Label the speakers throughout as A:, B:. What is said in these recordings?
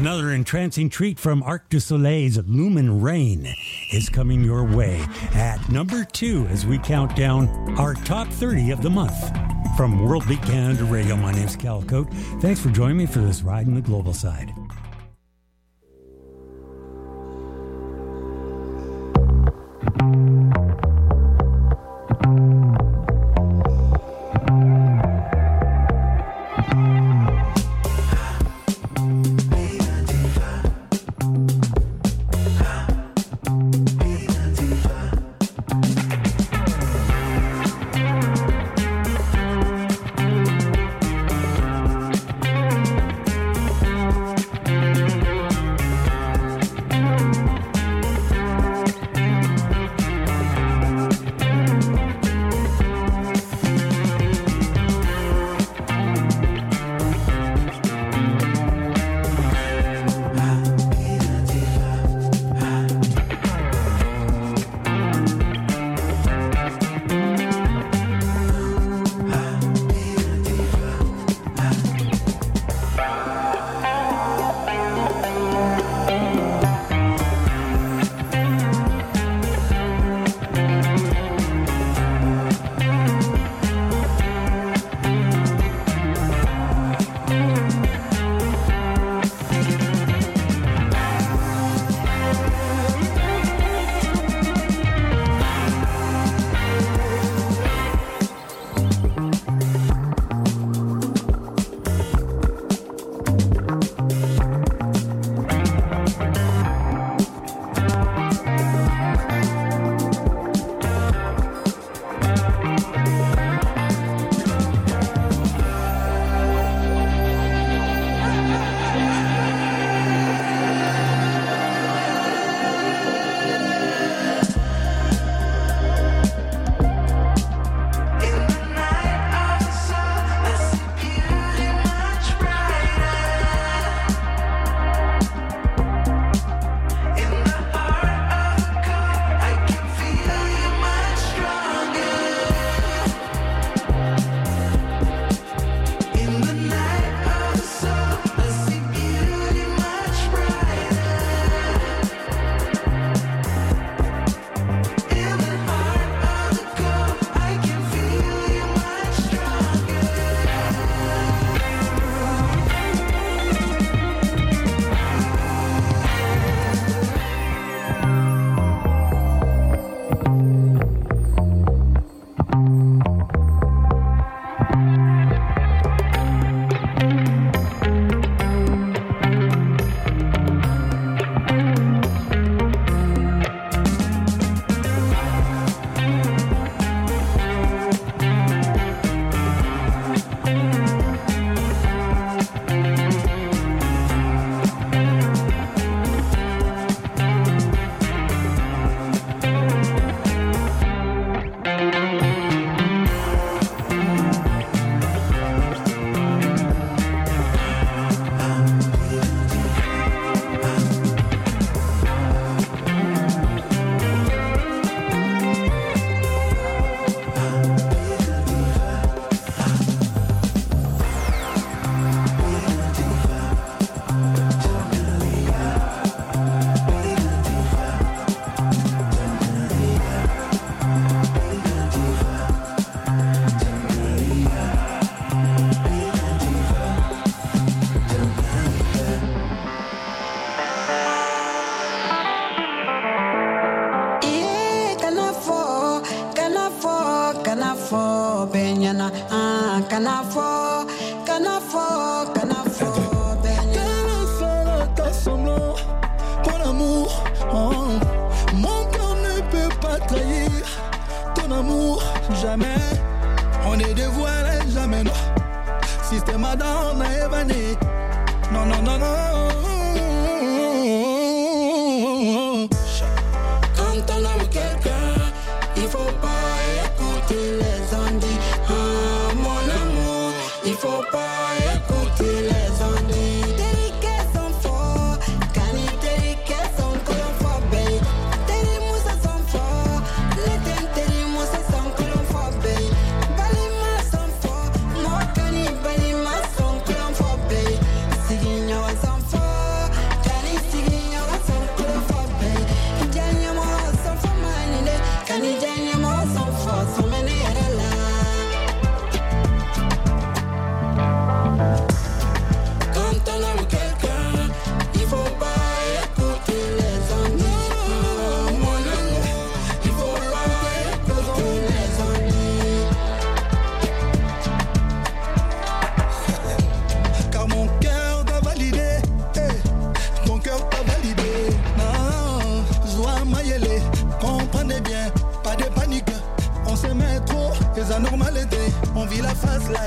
A: Another entrancing treat from Arc du Soleil's Lumen Rain is coming your way at number 2 as we count down our top 30 of the month. From World Beat Canada Radio, my name's Cal Cote. Thanks for joining me for this ride in the global side.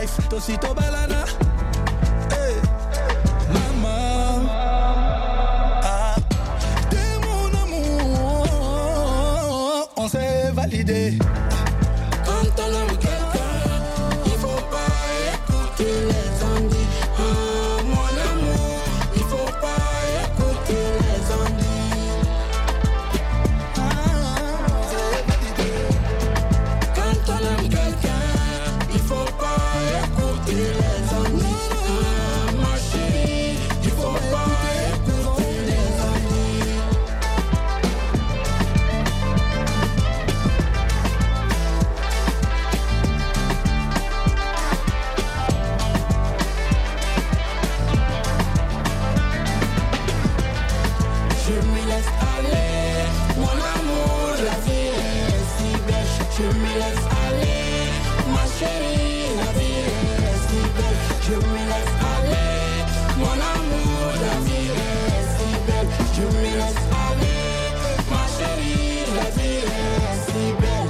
B: life, Tosito Balana. Hey, maman. Ah, t'es mon amour, on s'est validé. Quand on aime quelqu'un, il faut pas écouter les ennuis. Ah, mon amour, il faut pas écouter les ennuis. Ah, c'est validé. Quand on aime quelqu'un, il faut pas écouter les ennuis. Ah, ma chérie, il faut pas écouter les ennuis. Je me laisse aller, mon amour, la vie est si belle. Je me laisse aller, ma chérie, la vie est si belle. Je me laisse aller, mon amour, la vie est si belle. Je me laisse aller, ma chérie, la vie est si belle.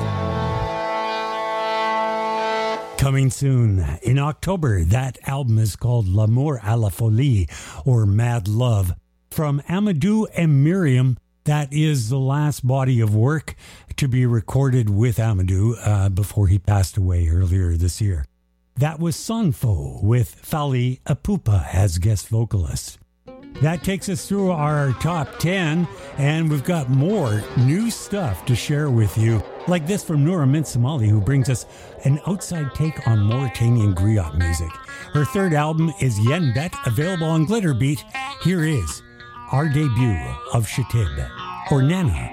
A: Coming soon in October, that album is called L'amour à la folie, or Mad Love. From Amadou and Miriam, that is the last body of work to be recorded with Amadou before he passed away earlier this year. That was Sanfo with Fally Ipupa as guest vocalist. That takes us through our top 10, and we've got more new stuff to share with you, like this from Noura Mint Somali, who brings us an outside take on Mauritanian griot music. Her third album is Yen Bet, available on Glitterbeat. Here is our debut of Shatib, or Nana.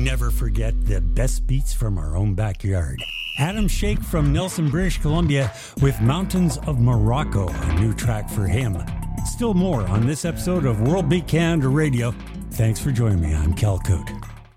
A: never forget the best beats from our own backyard. Adam Shake from Nelson, British Columbia with Mountains of Morocco, a new track for him. Still more on this episode of World Beat Canada Radio. Thanks for joining me. I'm Cal Coot.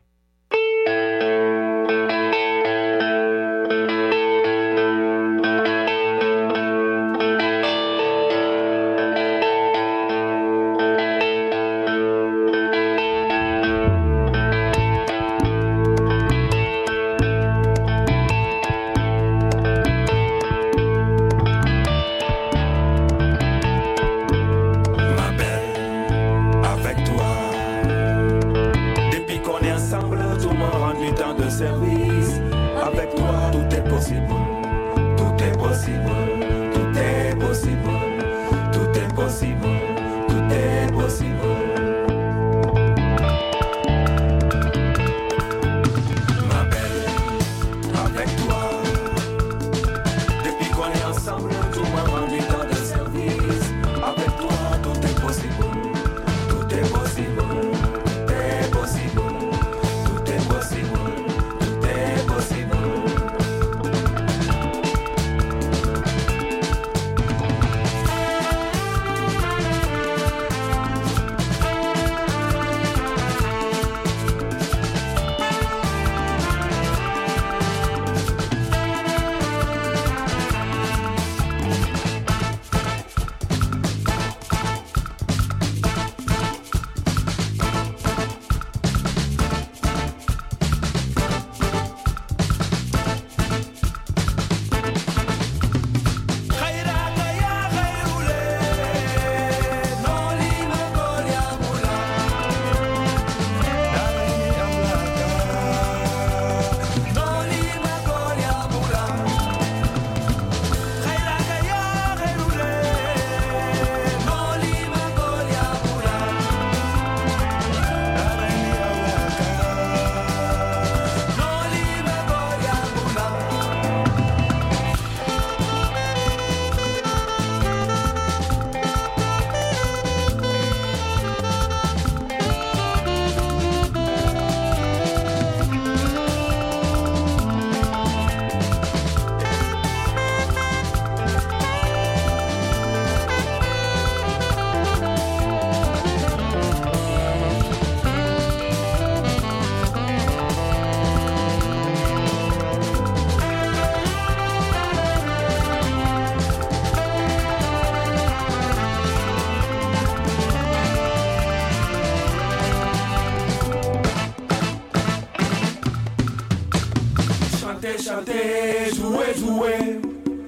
C: Chanter, jouer, jouer.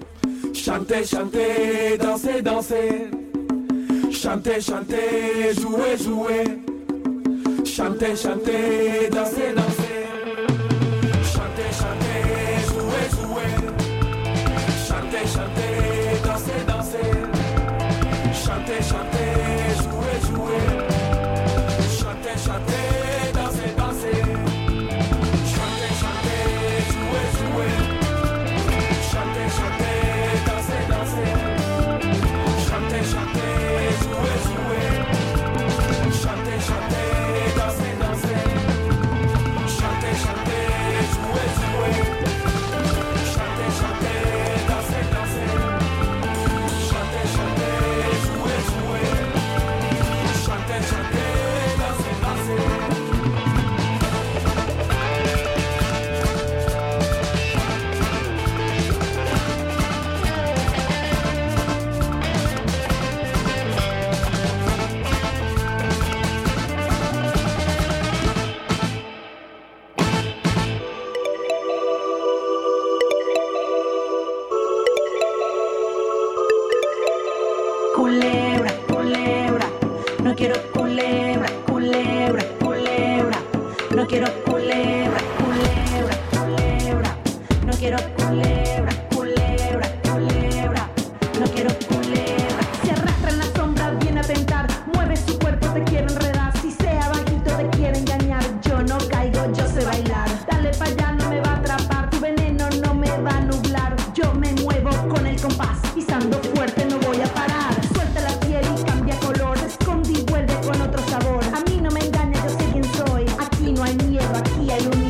C: Chanter, chanter, danser, danser. Chanter, chanter, jouer, jouer. Chanter, chanter, danser, danser. Chanter, chanter, jouer, jouer. Chanter, chanter, danser, danser. Chanter, chanter, jouer, jouer. Chanter, chanter, danser, danser. Chanter, chanter, jouer, jouer. Chanter, chanter, danser, danser. Chanter, chanter, jouer, jouer. Chanter, chanter, danser, danser. Chanter, chanter, jouer, jouer. Chanter, chanter, danser, danser. Chanter, chanter, jouer, jouer. Chanter, chanter, danser, danser.
D: Culebra, culebra, no quiero culebra, culebra, culebra, no quiero culebra, culebra, culebra, no quiero culebra, culebra, culebra, no quiero culebra. Se arrastra en la sombra, viene a tentar, mueve su cuerpo, te quiere enredar, si sea bajito te quiere engañar, yo no caigo, yo sé bailar, dale pa' allá, no me va a atrapar, tu veneno no me va a nublar, yo me muevo con el compás, pisando fuerte no voy a parar. Con otro sabor, a mí no me engaña, yo sé quién soy. Aquí no hay miedo, aquí hay un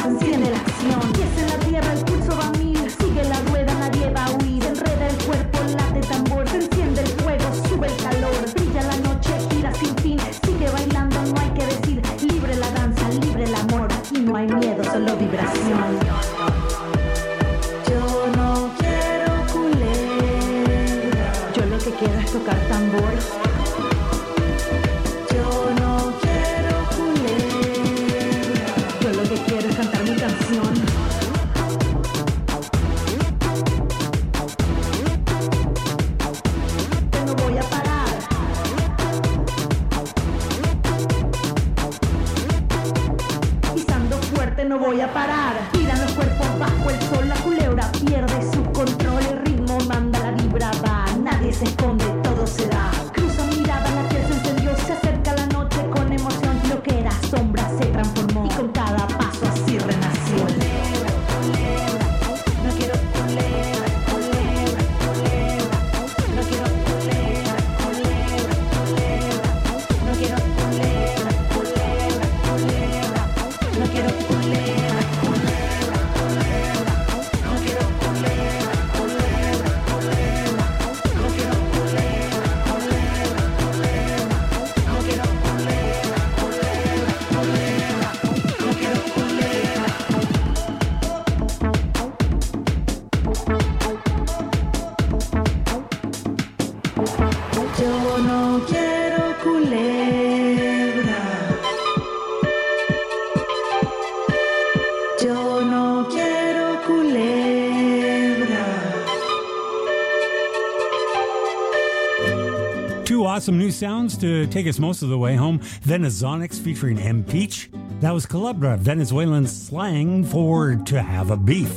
D: enciende la acción. Pies en la tierra, el pulso va a mil. Sigue la rueda, nadie va a huir. Se enreda el cuerpo, late tambor. Se enciende el fuego, sube el calor. Brilla la noche, gira sin fin. Sigue bailando, no hay que decir. Libre la danza, libre el amor. Aquí no hay miedo, solo vibración. Yo no quiero culebra. Yo lo que quiero es tocar tambor. Yo no quiero culebra. Yo lo que quiero es cantar mi canción. Yo no voy a parar. Pisando fuerte no voy a parar. Giran los cuerpos bajo el sol. La culebra pierde su control. El ritmo manda, la vibra va. Nadie se esconde, todo se da. Cruza mirada, la piel se encendió. Se acerca la noche con emoción. Lo que era sombra se transformó. Y con cada paso así renació. Culebra, culebra. No quiero culebra, culebra, culebra. No quiero culebra, culebra, culebra. No quiero culebra, culebra, culebra. No quiero culebra, culebra, culebra. No quiero culebra, culebra, culebra. No quiero culebra, culebra, culebra. No quiero culebra, culebra, culebra. No quiero culebra. Yo no quiero culebra. Yo no quiero culebra.
A: Two awesome new sounds to take us most of the way home. Venezonics featuring M. Peach. That was Culebra, Venezuelan slang for to have a beef.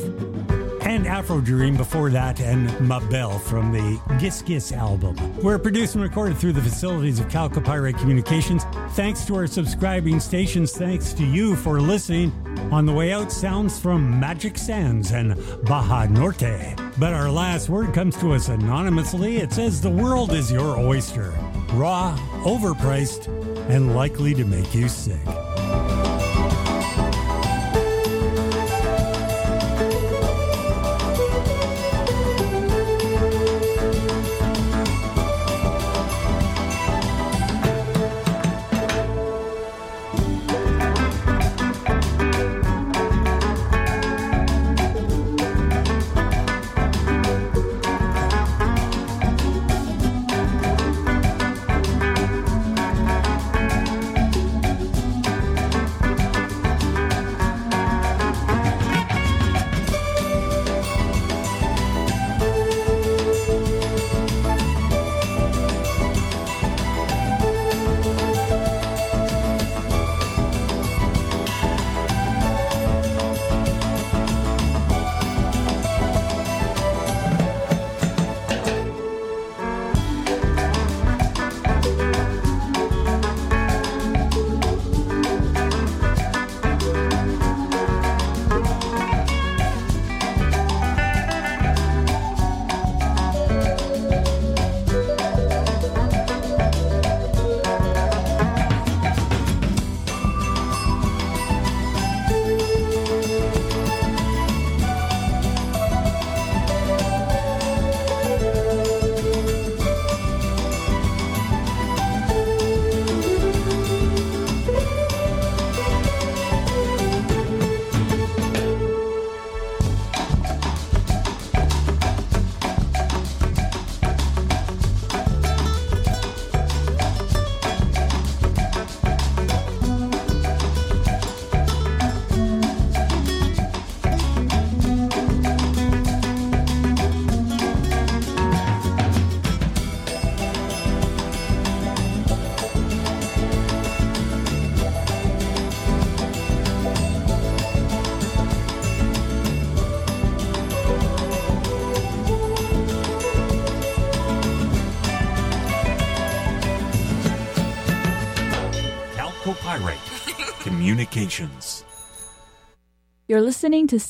A: And Afro Dream before that, and Mabel from the Gis Gis album. We're produced and recorded through the facilities of Calcopyrite Communications. Thanks to our subscribing stations. Thanks to you for listening. On the way out, sounds from Magic Sands and Baja Norte. But our last word comes to us anonymously. It says the world is your oyster. Raw, overpriced, and likely to make you sick.
E: Calcopyrite Communications.
F: You're listening to